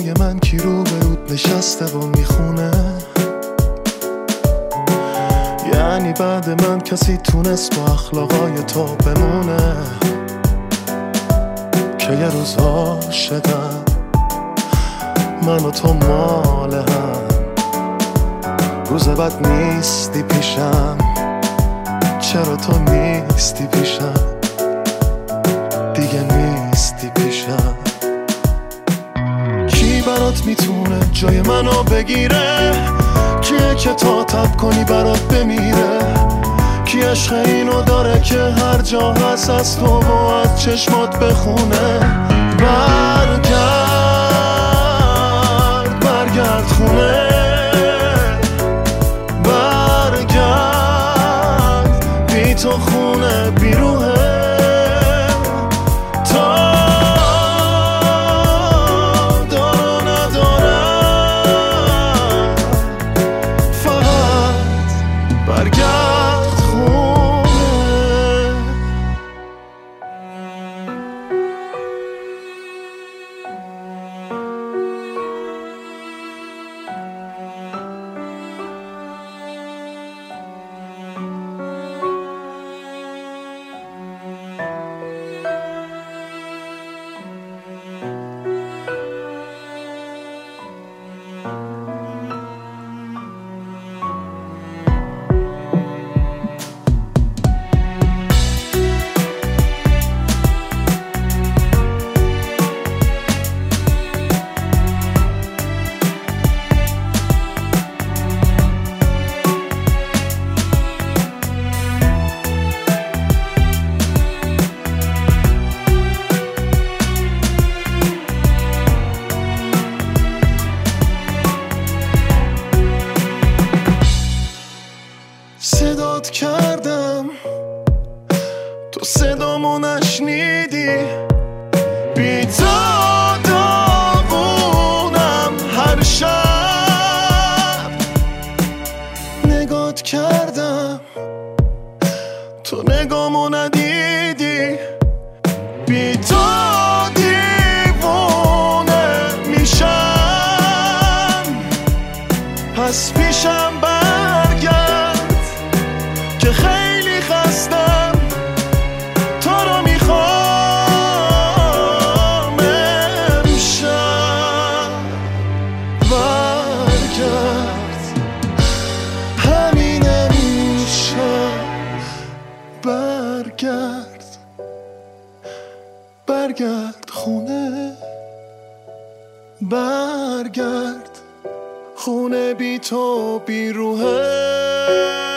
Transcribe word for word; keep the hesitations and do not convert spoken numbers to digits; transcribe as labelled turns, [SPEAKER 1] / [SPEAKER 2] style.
[SPEAKER 1] جای من کی رو به رود نشسته و میخونه؟ یعنی بعد من کسی تونست با اخلاقای تو بمونه؟ که یه روز عاشقم من و تو مال هم، روز بعد نیستی پیشم، چرا تو نیستی پیشم، دیگه نیستی پیشم. کی برات میتونه جای منو بگیره؟ کیه که تا تب کنی برات بمیره؟ کی عشق اینو داره که هر جا هست از تو و از چشمات بخونه؟ برگرد برگرد خونه، برگرد بی تو خونه بیروه. صدات کردم تو صدامو نشنیدی، بی تو داغونم هر شب. نگات کردم تو نگامو ندیدی، بی تو دیوونه میشم. پس پیشم برگرد که خیلی خستم، تو رو میخوام امشب. برگرد همین امشب، برگرد برگرد خونه، برگرد خونه بی تو بی روحه.